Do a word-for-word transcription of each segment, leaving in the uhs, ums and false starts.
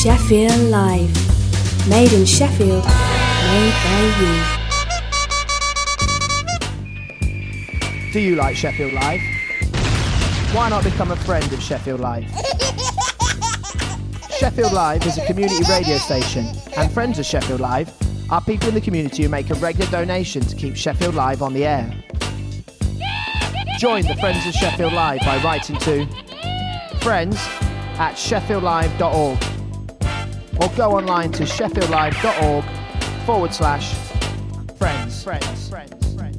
Sheffield Live. Made in Sheffield, made by you. Do you like Sheffield Live? Why not become a friend of Sheffield Live? Sheffield Live is a community radio station, and friends of Sheffield Live are people in the community who make a regular donation to keep Sheffield Live on the air. Join the Friends of Sheffield Live by writing to friends at sheffield live dot org or go online to sheffield live dot org forward slash friends. Friends. Friends. Friends.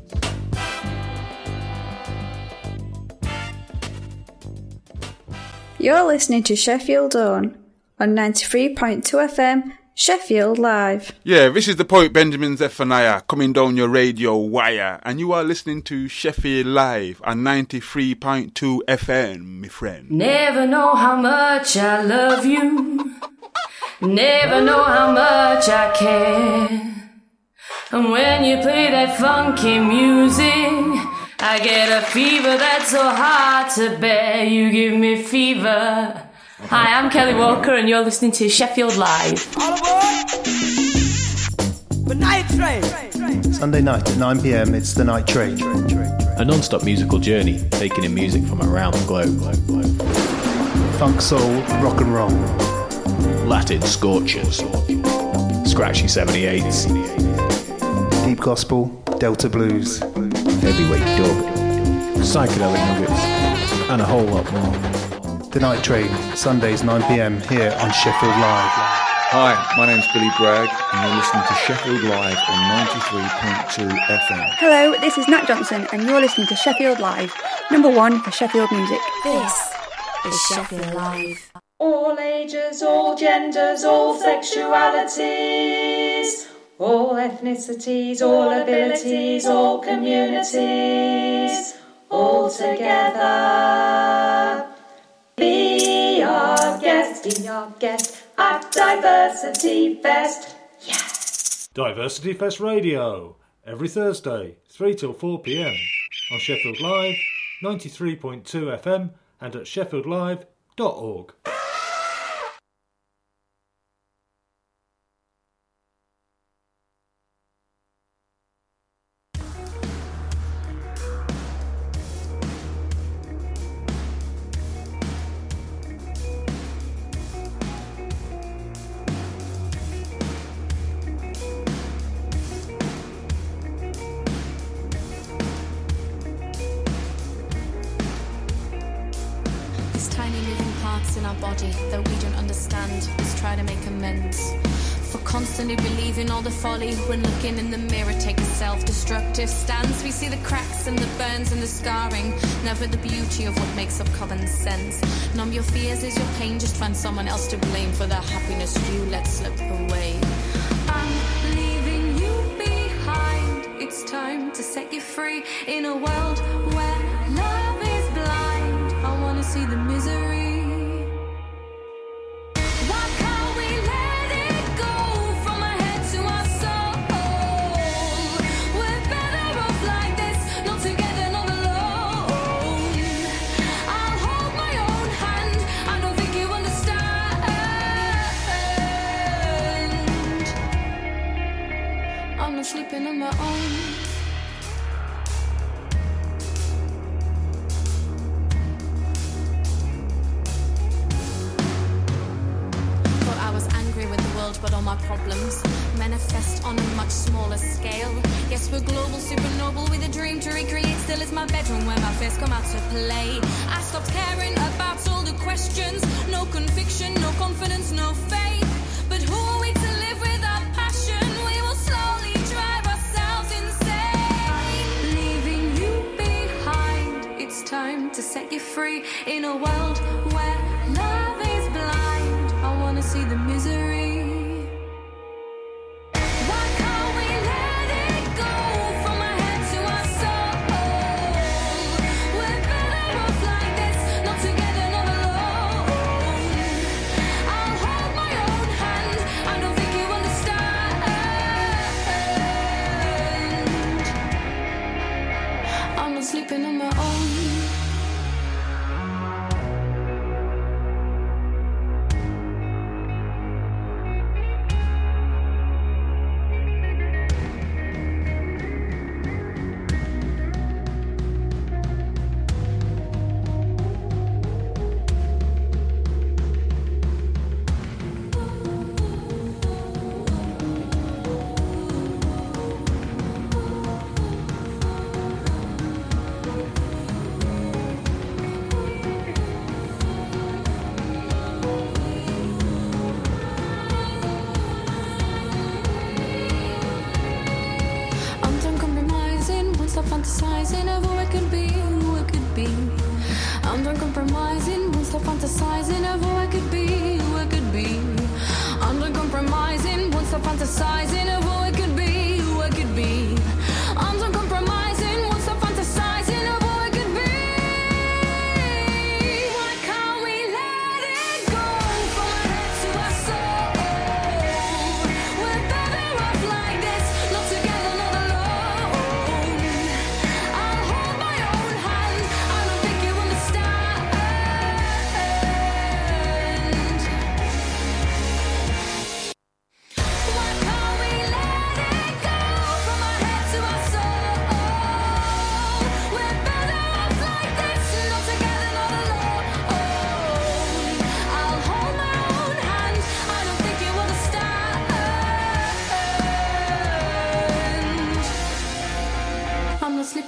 You're listening to Sheffield On on ninety-three point two F M, Sheffield Live. Yeah, this is the poet Benjamin Zephaniah coming down your radio wire, and you are listening to Sheffield Live on ninety-three point two F M, my friend. Never know how much I love you, never know how much I care, and when you play that funky music, I get a fever that's so hard to bear. You give me fever. Hi, I'm Kelly Walker and you're listening to Sheffield Live. All aboard! The Night Train! Sunday night at nine p m, it's The Night Train. A non-stop musical journey, taking in music from around the globe. Funk, soul, rock and roll. Latin scorchers. Scratchy seventy-eights. Deep gospel, Delta blues. Heavyweight dub. Psychedelic nuggets. And a whole lot more. The Night Train, Sundays nine p m here on Sheffield Live. Hi, my name's Billy Bragg and you're listening to Sheffield Live on ninety-three point two F M. Hello, this is Nat Johnson and you're listening to Sheffield Live, number one for Sheffield music. This is Sheffield Live. All ages, all genders, all sexualities, all ethnicities, all abilities, all communities, all together. Be our guest, be our guest at Diversity Fest. Yes! Diversity Fest Radio, every Thursday, three till four p m on Sheffield Live, ninety-three point two F M and at sheffield live dot org. In our body that we don't understand, let's try to make amends for constantly believing all the folly. When looking in the mirror, take a self-destructive stance. We see the cracks and the burns and the scarring, never the beauty of what makes up common sense. Numb your fears as your pain, just find someone else to blame for the happiness you let slip away. I'm leaving you behind, it's time to set you free in a world where love is blind. I wanna see the misery. Sleeping on my own. Thought I was angry with the world, but all my problems manifest on a much smaller scale. Yes, we're global, super noble, with a dream to recreate. Still, it's my bedroom where my fears come out to play. I stopped caring about all the questions. No conviction, no confidence, no faith. But who are we to live without passion? We will slowly time to set you free in a world where love is blind. I wanna see the misery. Why can't we let it go from our head to our soul? We're better off like this, not together, not alone. I'll hold my own hand, I don't think you understand. I'm not sleeping on my own.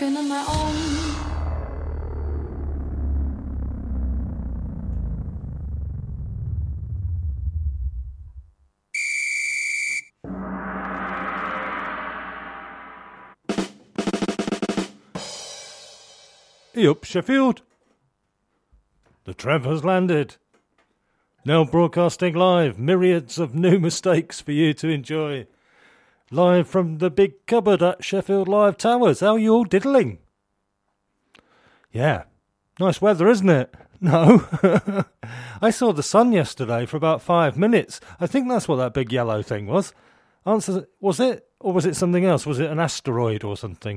working on my own. Hey up, Sheffield. The Trev has landed. Now broadcasting live, myriads of new mistakes for you to enjoy. Live from the big cupboard at Sheffield Live Towers. How are you all diddling? Yeah, nice weather, isn't it? No. I saw the sun yesterday for about five minutes. I think that's what that big yellow thing was. Answer, was it? Or was it something else? Was it an asteroid or something?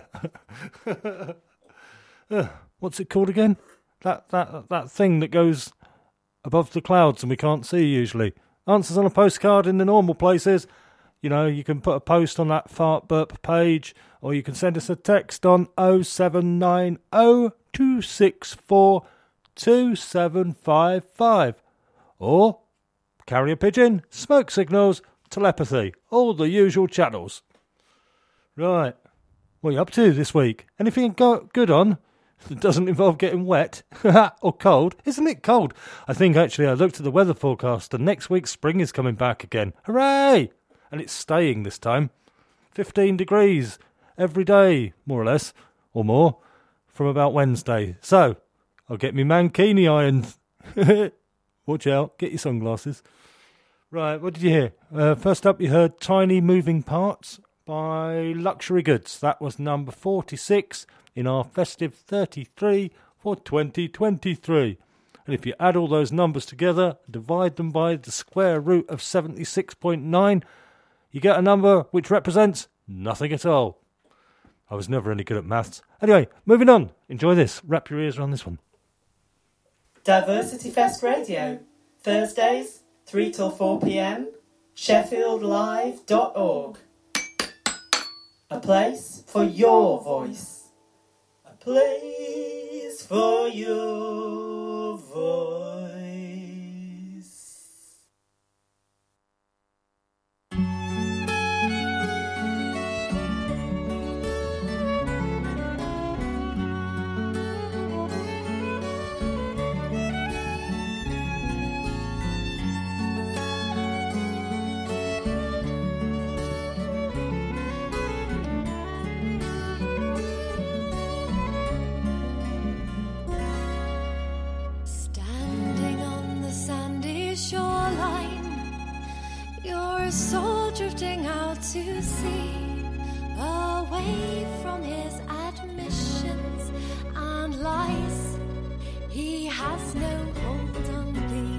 Uh, what's it called again? That that that thing that goes above the clouds and we can't see usually. Answers on a postcard in the normal places. You know, you can put a post on that fart burp page, or you can send us a text on oh seven nine oh two six four two seven five five. Or carrier pigeon, smoke signals, telepathy, all the usual channels. Right. What are you up to this week? Anything go- good on? It doesn't involve getting wet or cold. Isn't it cold? I think actually I looked at the weather forecast and next week spring is coming back again. Hooray! And it's staying this time. fifteen degrees every day, more or less, or more, from about Wednesday. So, I'll get me mankini irons. Watch out, get your sunglasses. Right, what did you hear? Uh, first up you heard Tiny Moving Parts by Luxury Goods. That was number forty-six in our festive thirty-three for twenty twenty-three. And if you add all those numbers together, divide them by the square root of seventy-six point nine, you get a number which represents nothing at all. I was never any good at maths. Anyway, moving on. Enjoy this. Wrap your ears around this one. Diversity Fest Radio, Thursdays, three till four p.m, sheffield live dot org. A place for your voice. A place for your voice. Soul drifting out to sea, away from his admissions and lies. He has no hold on thee.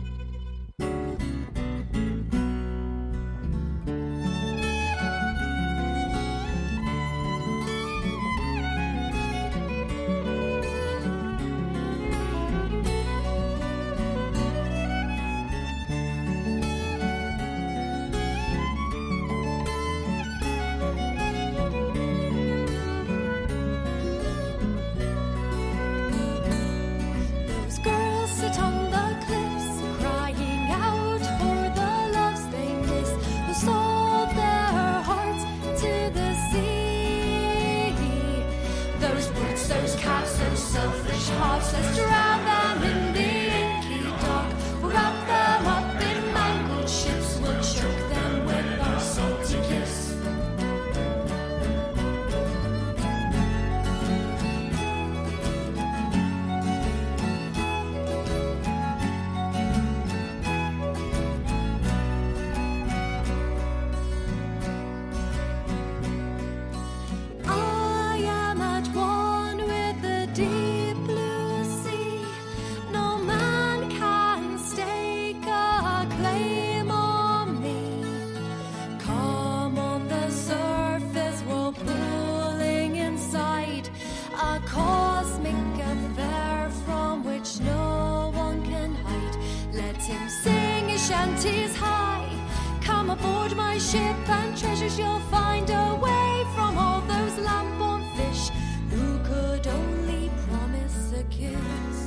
shanties high. Come aboard my ship and treasures you'll find away from all those land-born fish who could only promise a kiss.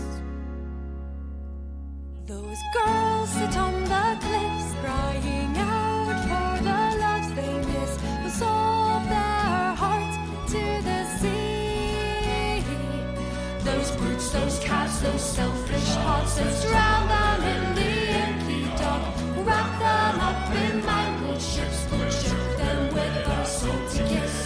Those girls sit on the cliffs crying out for the loves they miss, who sold their hearts to the sea. dogs, those cats, those selfish hearts. Let's drown them in the inky dark. Wrap them up in mangled ships, but choke them with our salty kiss.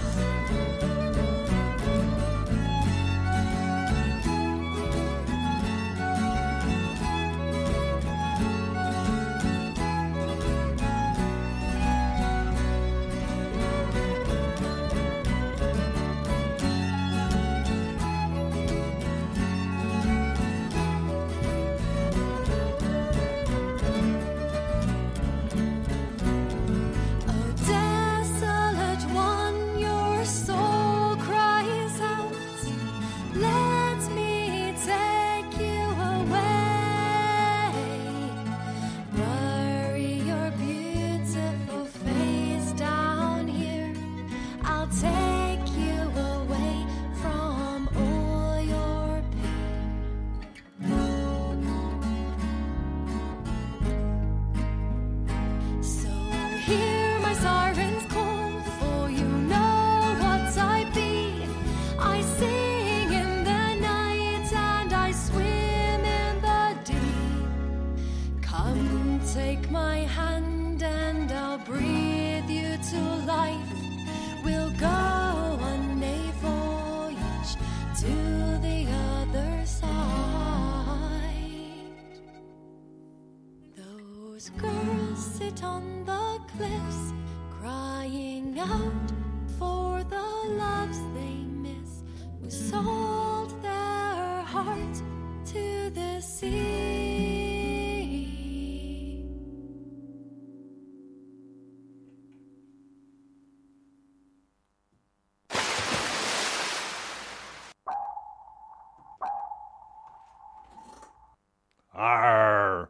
Arr!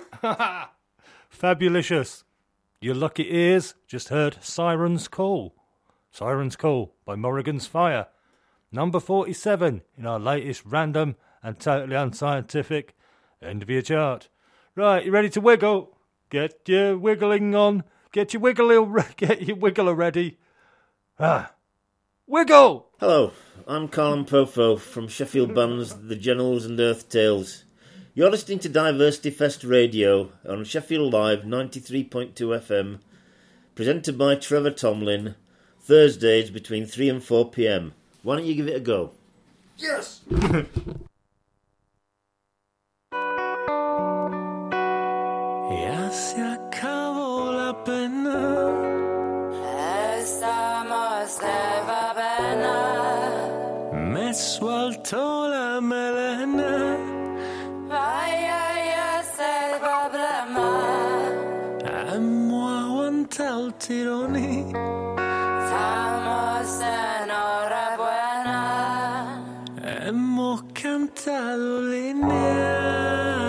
Fabulicious. Your lucky ears just heard Siren's Call. Siren's Call by Morrigan's Fire. Number forty-seven in our latest random and totally unscientific end of your chart. Right, you ready to wiggle? Get your wiggling on. Get your wiggle, get your wiggler ready. Ah, wiggle! Hello, I'm Colin Pofo from Sheffield bands The Generals and Earth Tales. You're listening to Diversity Fest Radio on Sheffield Live ninety-three point two F M, presented by Trevor Tomlin, Thursdays between three and four p.m. Why don't you give it a go? Yes! Ya se acabó la pena. Estamos de babena. Me suelto la melena. Ay, ay, es el problema. Hemos aguantado el tironi. Estamos enhorabuena. Hemos cantado línea.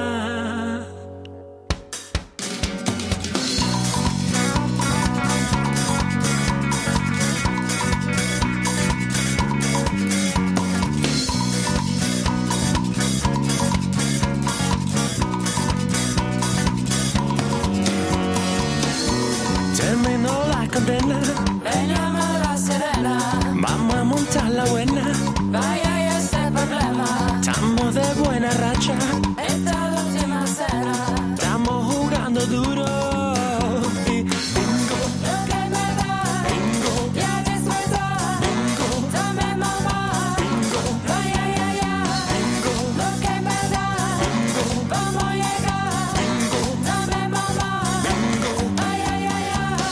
Veníamos la sirena. Vamos a montar la buena. Vaya, y ese problema. Estamos de buena racha. Esta última cena. Estamos jugando duro. Y bingo. Lo que me da. Bingo. Ya disfrutar. Bingo. Tomemos más. Bingo. Vaya, ya, ya. Bingo. Lo que me da. Bingo. Vamos a llegar. Bingo. Tomemos más. Bingo. Vaya, ya, ya.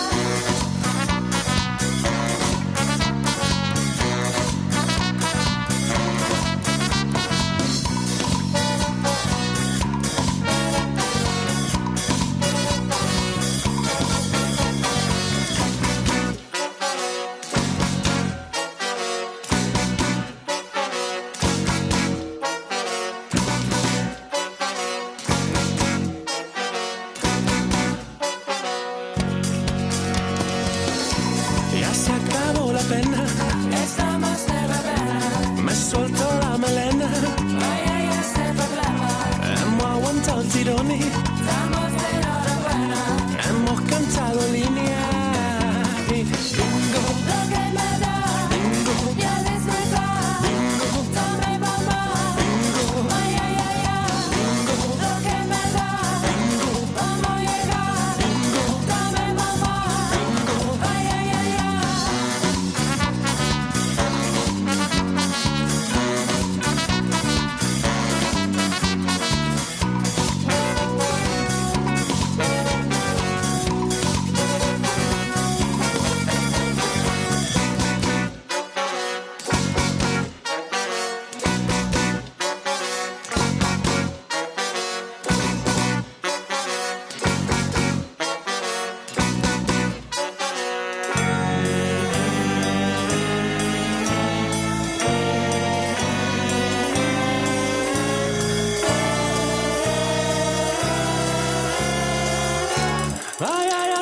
Ya se acabó la pena. Estamos de babena. Me suelto la melena. Vaya, y ese problema. Hemos aguantado el tironi. Estamos de enhorabuena. Hemos cantado línea. Y bingo. Lo que me da. Bingo. Ya disfrutar. Bingo. Tomemos más. Bingo.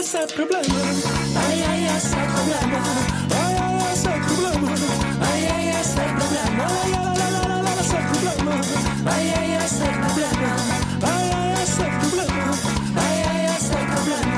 esse problema. Ai, ai, esse problema. Ai, ai, esse problema. Ai, ai, esse problema. Ai, ai, esse problema. Ai, ai, esse problema. Ai, ai, esse problema. Ai, ai, esse problema.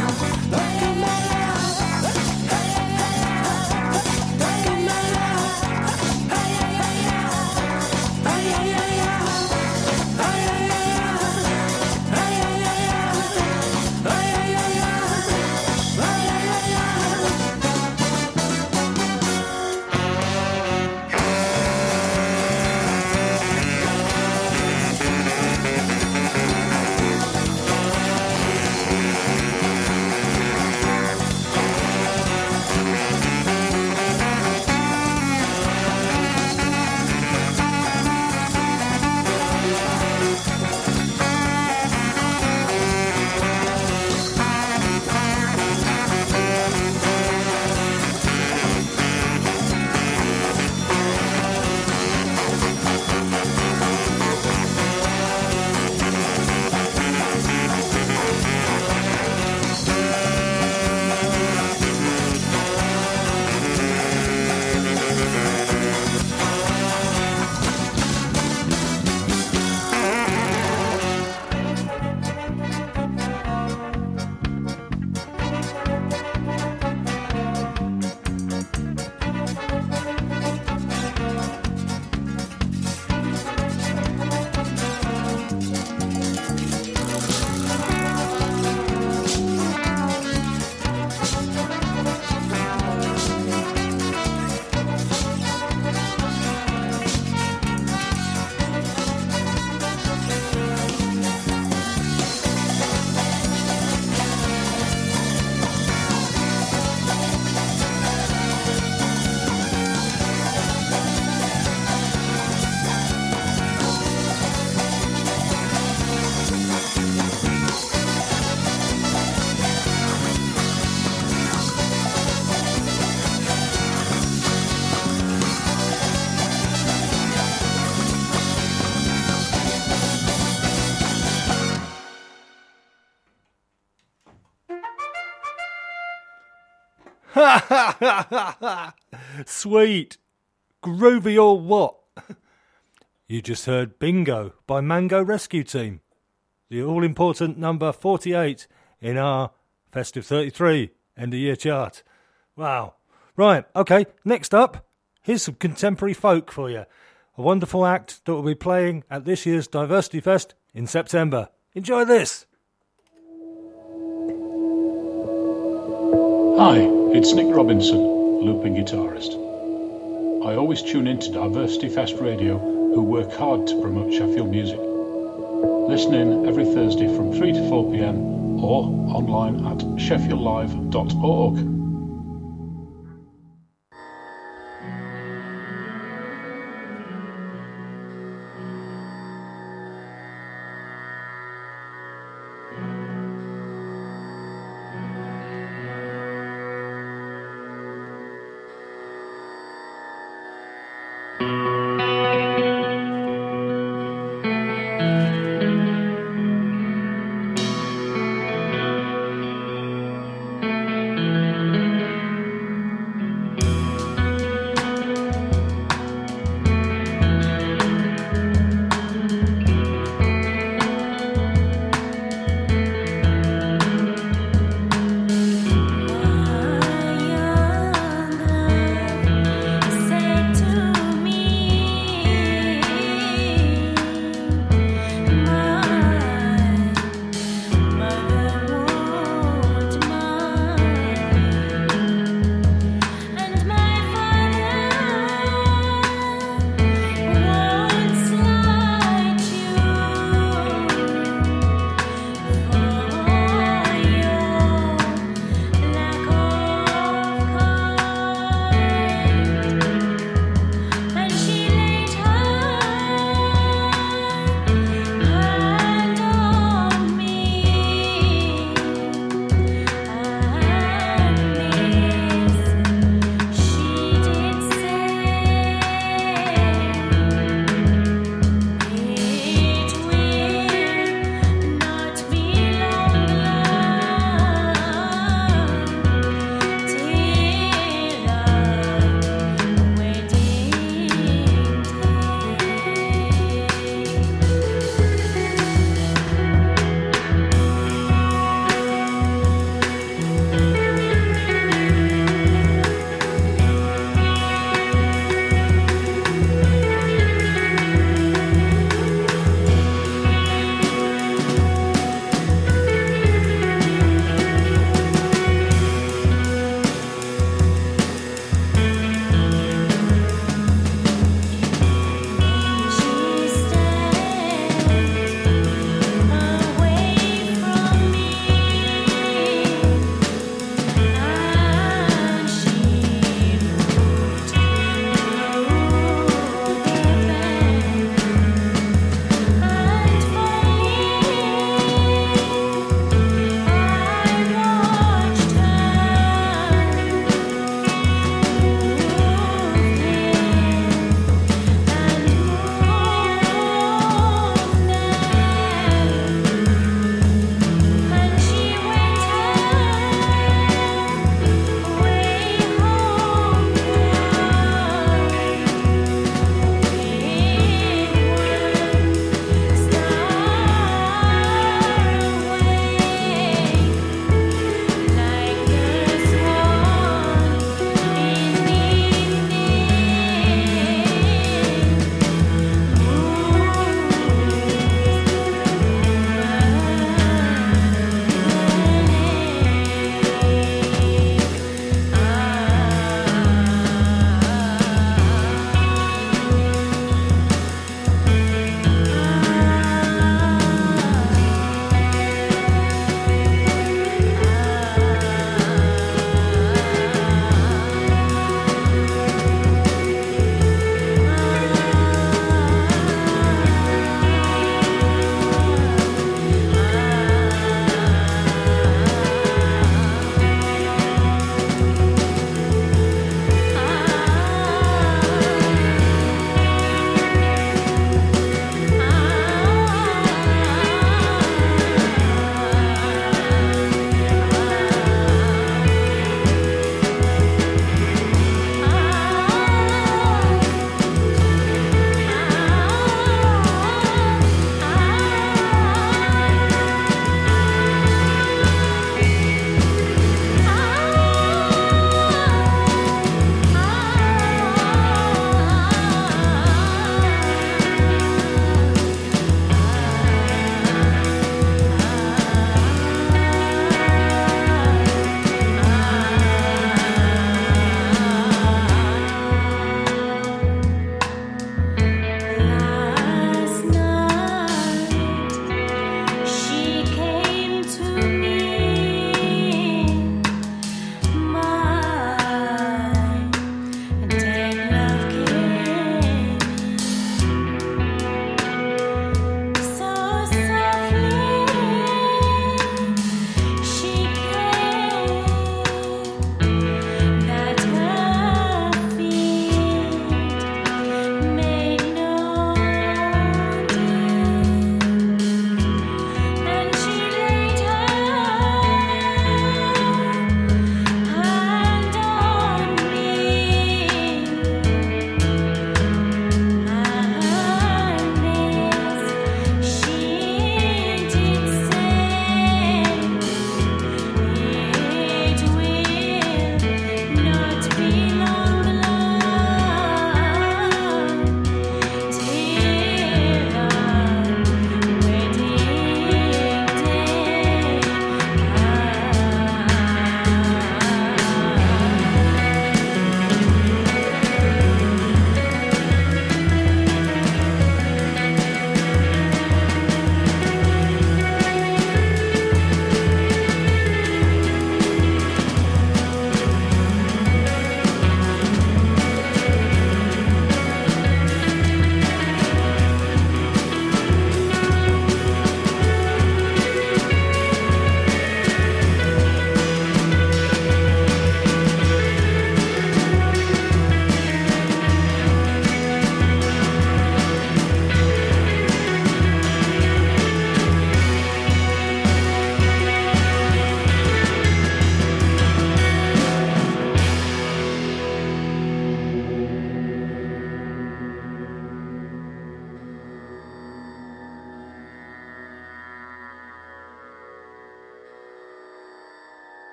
Sweet. Groovy or what? You just heard Bingo by Mango Rescue Team, the all-important number forty-eight in our Festive thirty-three end-of-year chart. Wow. Right, okay, next up, here's some contemporary folk for you. A wonderful act that will be playing at this year's Diversity Fest in September. Enjoy this. Hi, it's Nick Robinson, looping guitarist. I always tune in to Diversity Fest Radio, who work hard to promote Sheffield music. Listen in every Thursday from three to four p.m. or online at sheffield live dot org. Thank you.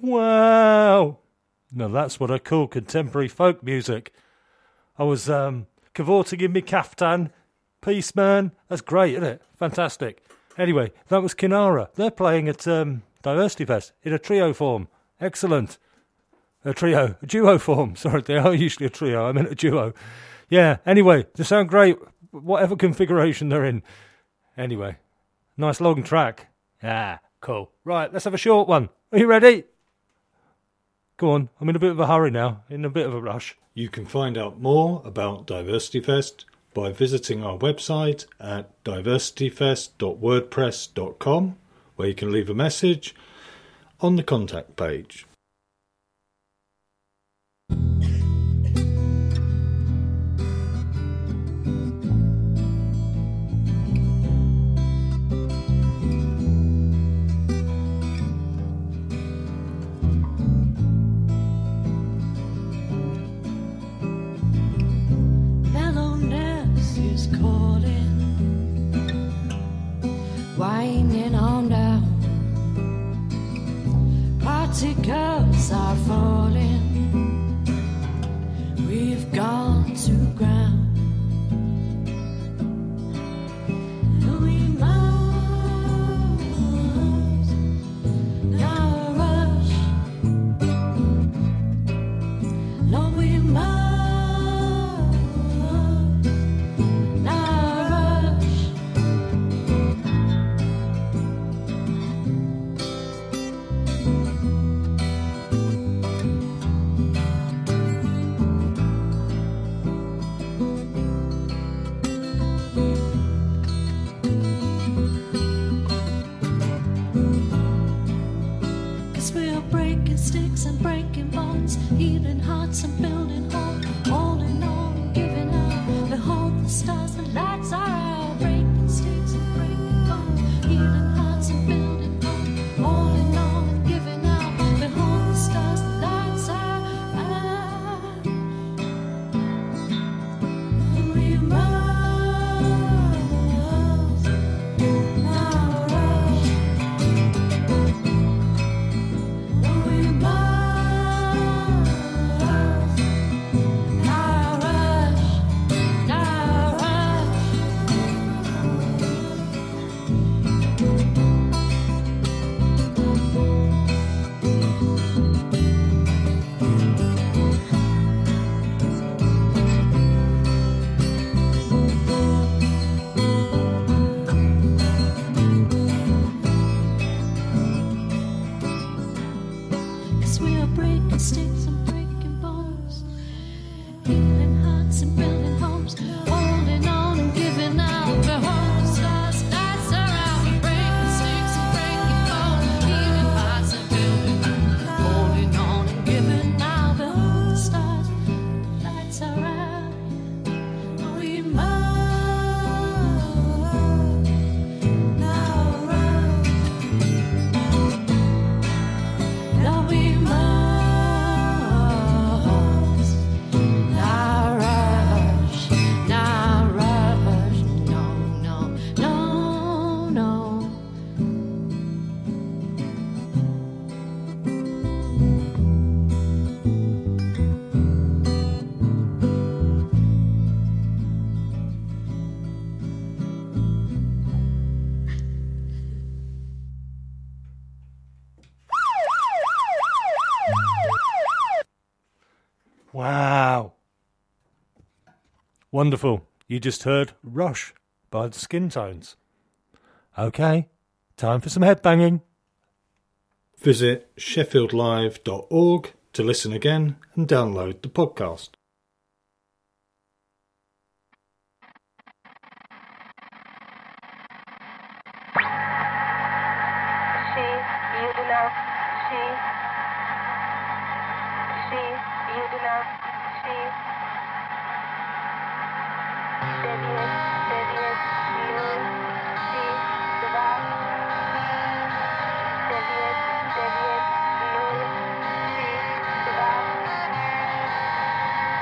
Wow. Now that's what I call contemporary folk music. I was um, cavorting in my caftan. Peace, man. That's great, isn't it? Fantastic. Anyway, that was Kinara. They're playing at um, Diversity Fest in a trio form. Excellent. A trio. A duo form. Sorry, they are usually a trio. I meant a duo. Yeah, anyway, they sound great, whatever configuration they're in. Anyway, nice long track. Ah, cool. Right, let's have a short one. Are you ready? Go on, I'm in a bit of a hurry now, in a bit of a rush. You can find out more about Diversity Fest by visiting our website at diversity fest dot wordpress dot com, where you can leave a message on the contact page. Calling, winding on down. Particles are falling. We've gone to ground. We must now rush. Lord, we must. Sticks and breaking bones, healing hearts and building hope, holding on, giving up. Behold the stars, the lights are out. Breaking sticks and breaking bones, healing hearts and building hope, holding on and giving up. Behold the stars, the lights are out. We must now rush. Sticks and breaking bones, healing hearts and building homes, holding on and giving out. Behold the stars, lights are out. Breaking sticks and breaking bones, healing hearts and building homes, holding on and giving out. Behold the stars, lights are out. We must now run. Now we must. Wow. Wonderful. You just heard Rush by the Skin Tones. Okay, time for some headbanging. Visit sheffield live dot org to listen again and download the podcast. She, you do not, she, she, you do not, she, deviate, deviate, you, she, the back, deviate, deviate, you, she, the back,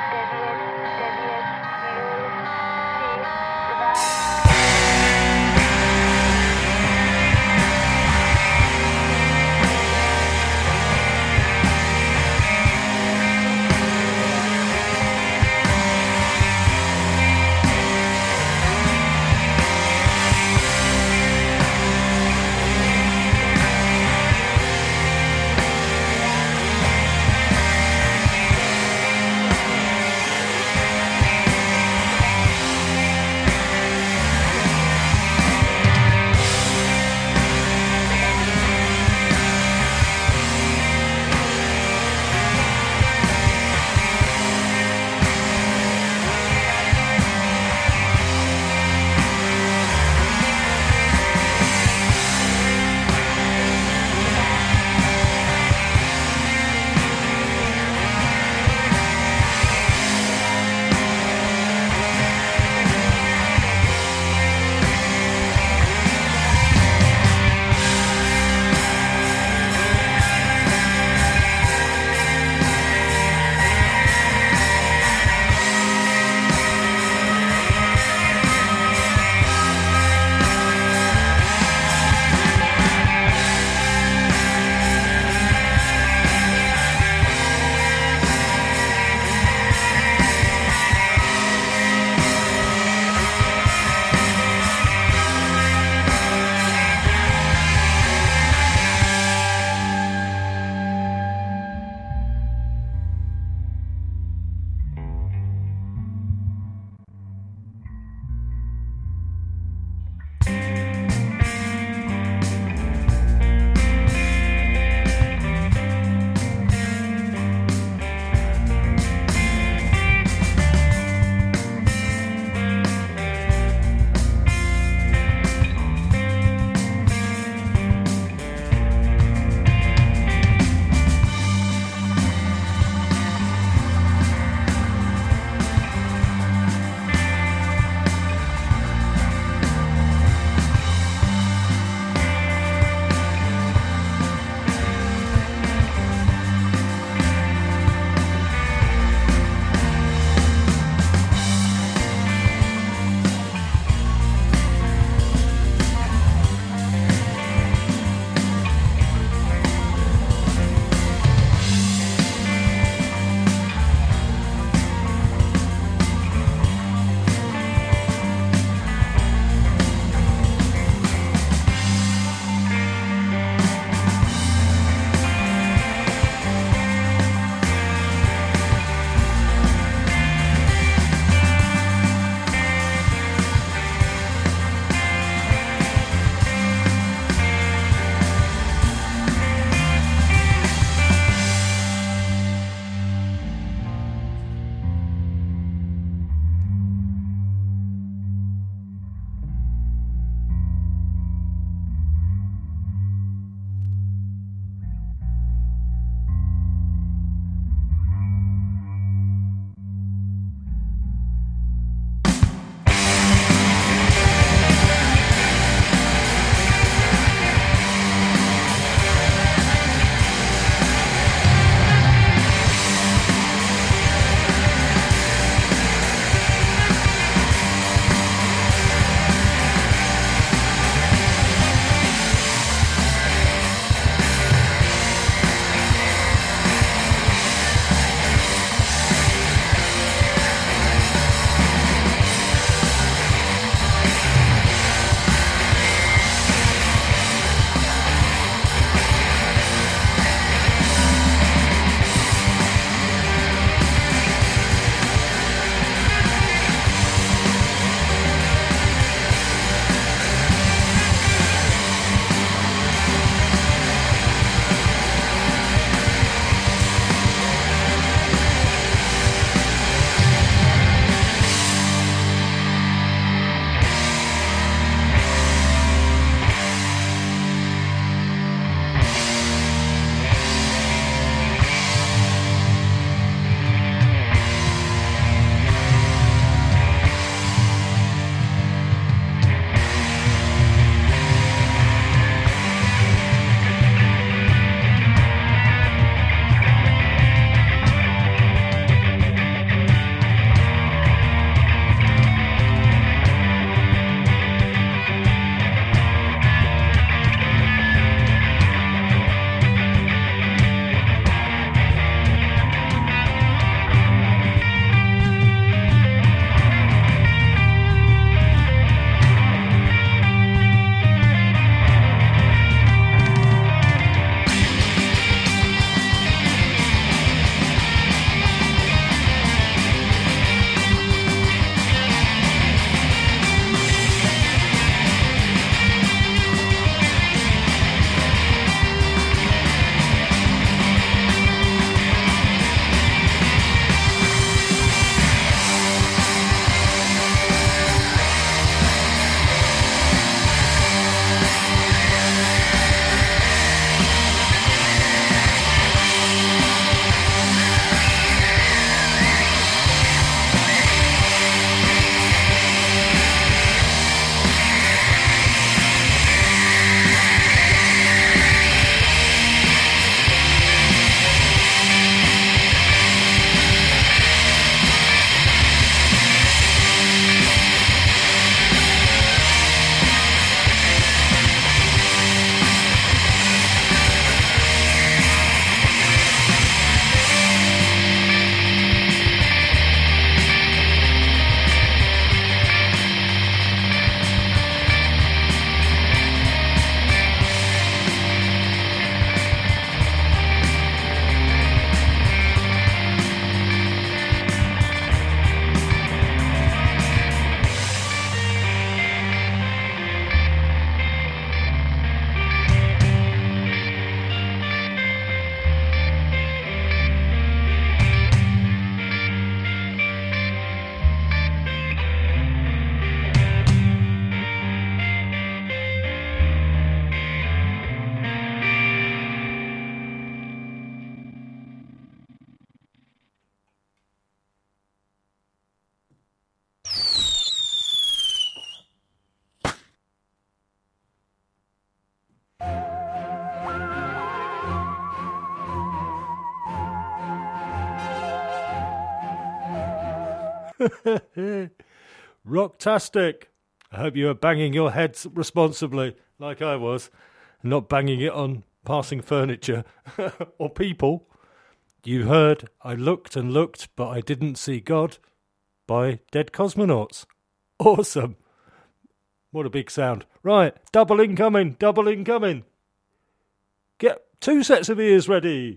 Rocktastic. I hope you are banging your heads responsibly, like I was, and not banging it on passing furniture or people. You heard I Looked and Looked, but I Didn't See God by Dead Cosmonauts. Awesome. What a big sound. Right, double incoming, double incoming. Get two sets of ears ready.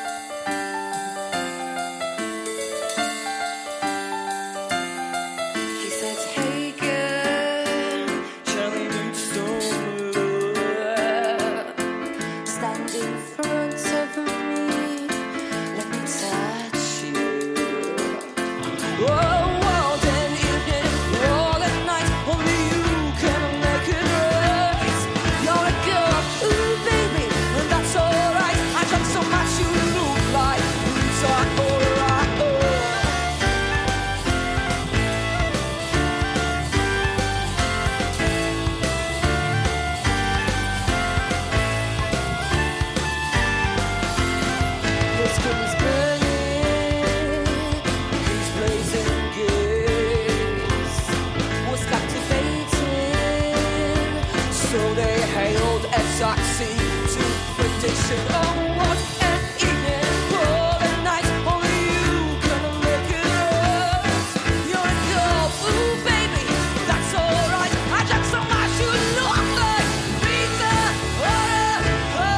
He said, hey girl, Charlie Mooch stand in front of me, let me touch you. Oh, world and evening, all at night, only you can make it right. You're a girl, ooh baby, and that's alright. I drank so much you look like so alright. Oh. His skin is burning, he's blazing gaze was captivating, so they hailed a taxi to perdition. Oh, what an evening, what a night, only you can make it right. You're a girl, ooh baby, that's alright. I drank so much you look like Rita Ora.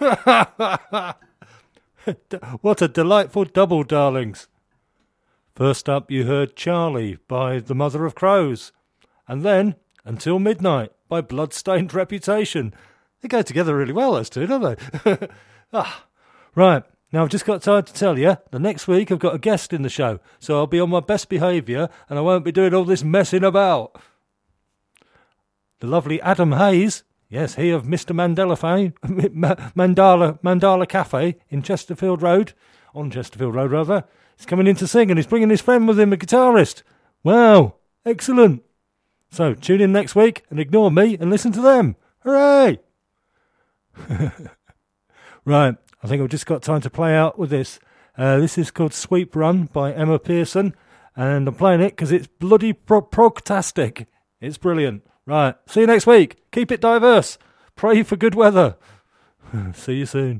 What a delightful double, darlings. First up, you heard Charlie by The Mother of Crows. And then, Until Midnight by Bloodstained Reputation. They go together really well, those two, don't they? ah, right, now I've just got time to tell you, the next week I've got a guest in the show, so I'll be on my best behaviour and I won't be doing all this messing about. The lovely Adam Hayes, yes, he of Mister Mandela fame, Mandala, Mandala Cafe in Chesterfield Road, on Chesterfield Road rather, he's coming in to sing and he's bringing his friend with him, a guitarist. Wow, excellent. So tune in next week and ignore me and listen to them. Hooray! Right, I think I've just got time to play out with this. Uh, this is called Sweep Run by Emma Pearson, and I'm playing it because it's bloody pro- progtastic. It's brilliant. Right, see you next week. Keep it diverse. Pray for good weather. See you soon.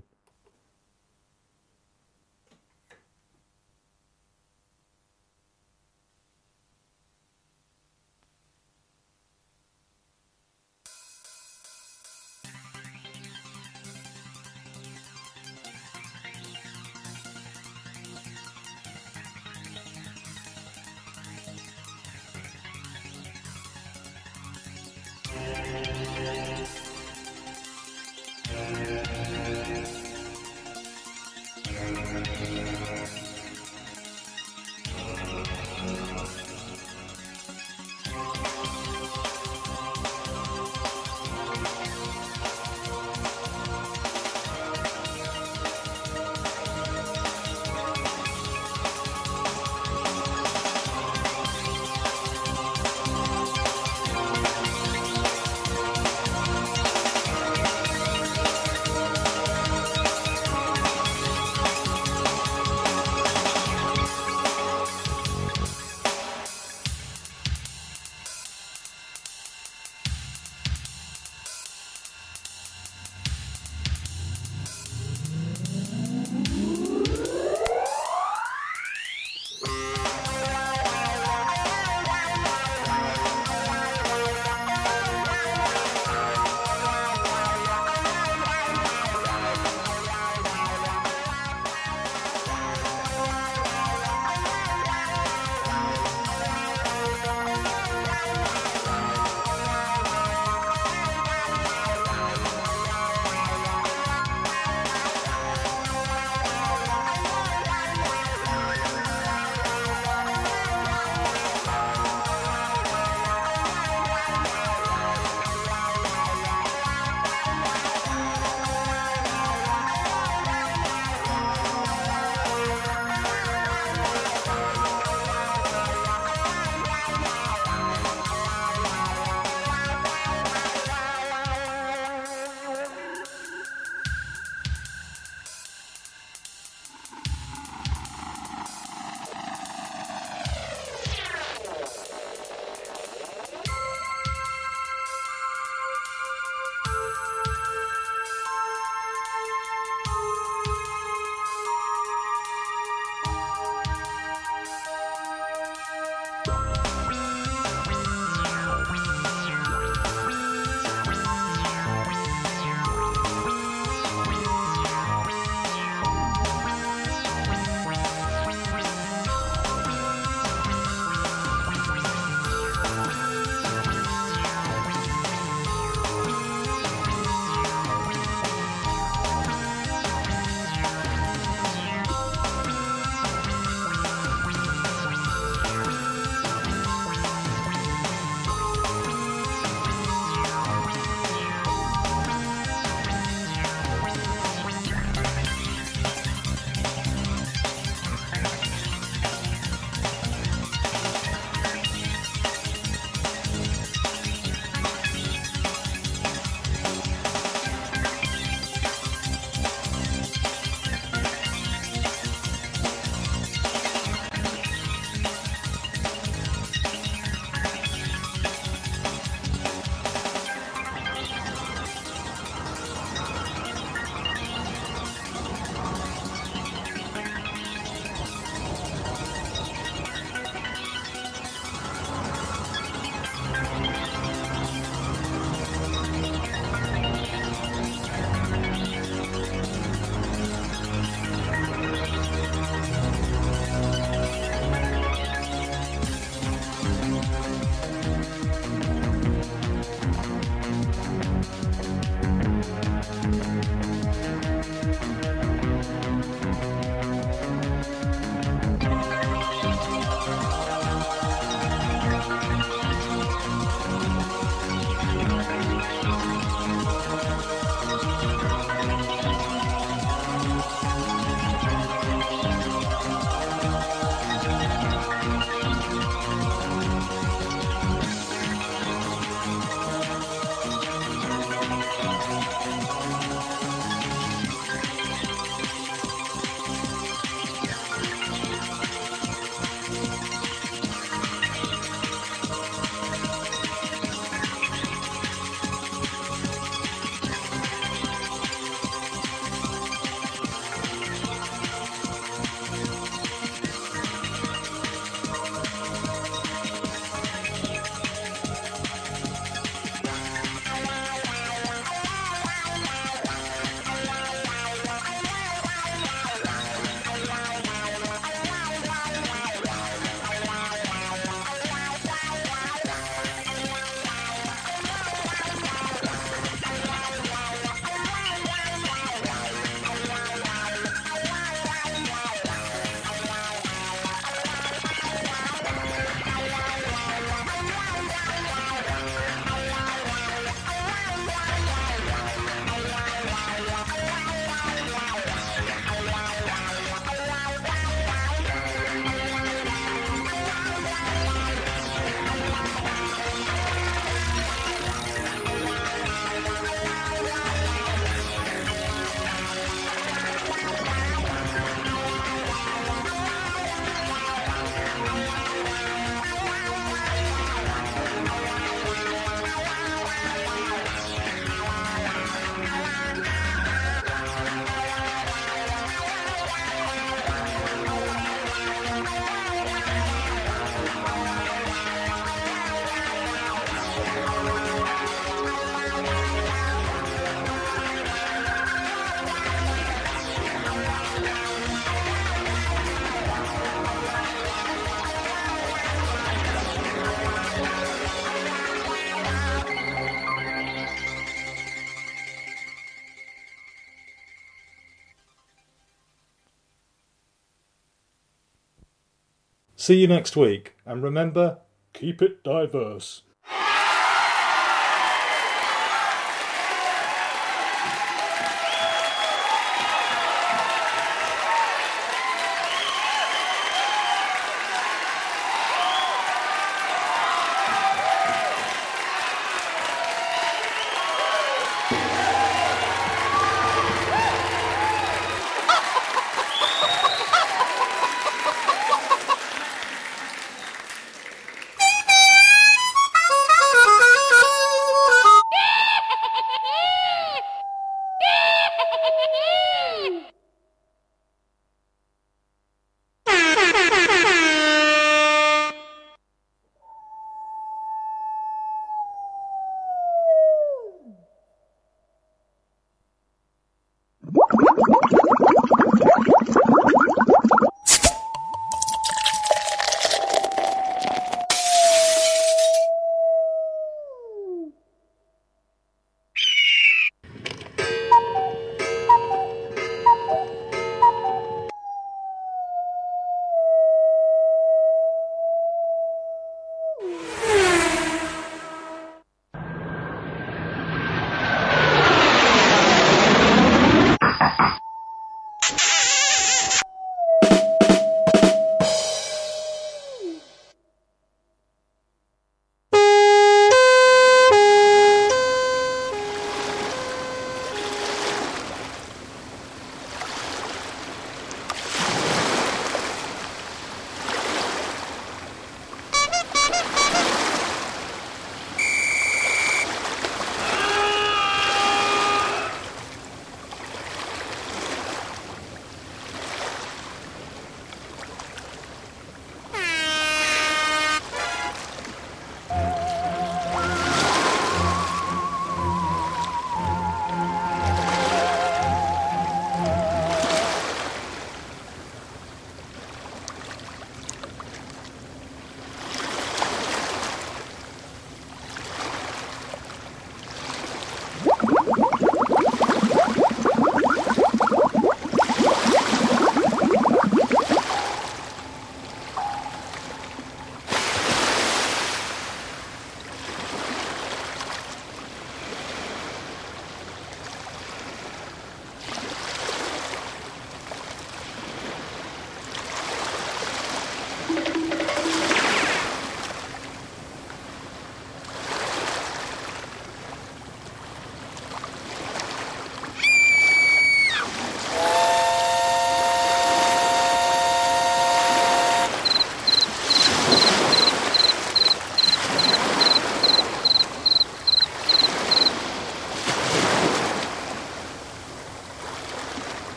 See you next week, and remember, keep it diverse.